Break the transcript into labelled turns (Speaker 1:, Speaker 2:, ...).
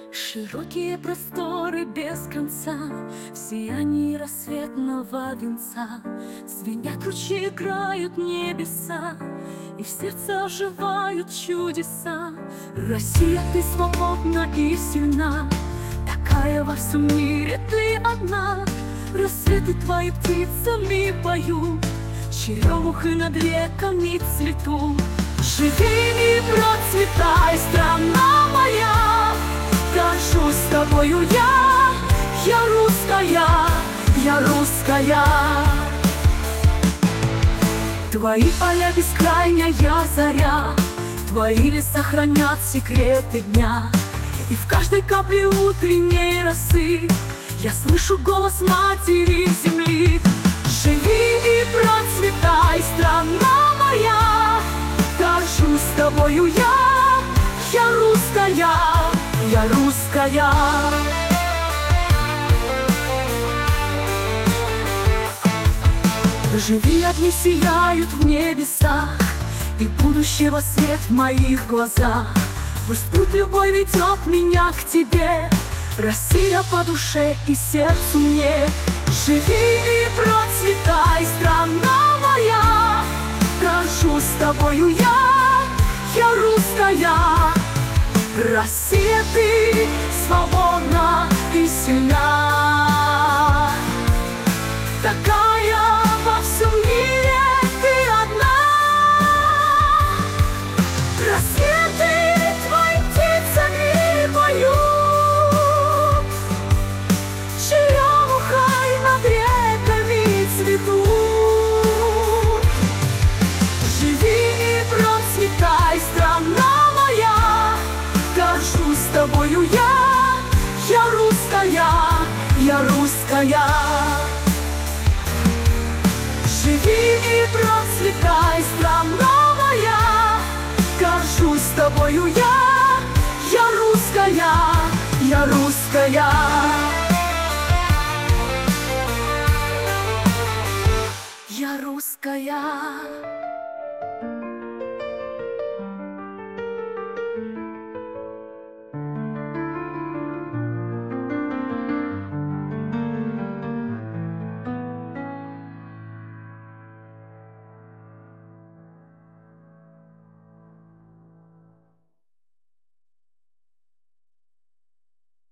Speaker 1: Широкие просторы без конца, в сиянии рассветного венца звенят ручьи, играют небеса, и в сердце оживают чудеса. Россия, ты свободна и сильна, такая во всем мире ты одна. Рассветы твои птицами поют, черемухи над реками цветут. Живи и процветай, страна моя, горжусь тобою я русская, я русская. Твои поля бескрайняя заря, твои леса хранят секреты дня, и в каждой капле утренней росы я слышу голос матери земли. Живи и процветай, страна моя, горжусь тобою я русская, я русская. Живи, огни сияют в небесах, и будущего свет в моих глазах. Пусть путь любой ведет меня к тебе, Россия по душе и сердцу мне. Живи и процветай, страна моя, горжусь тобою я русская. Россия, ты свободна и сильна, такая во всем мире ты одна. Рассветы твои птицами поют, черемухой над реками цветут. Живи и процветай, страна моя, горжусь тобою я русская, я русская. Живи и процветай, страна моя, горжусь тобою я русская, я русская. Я русская.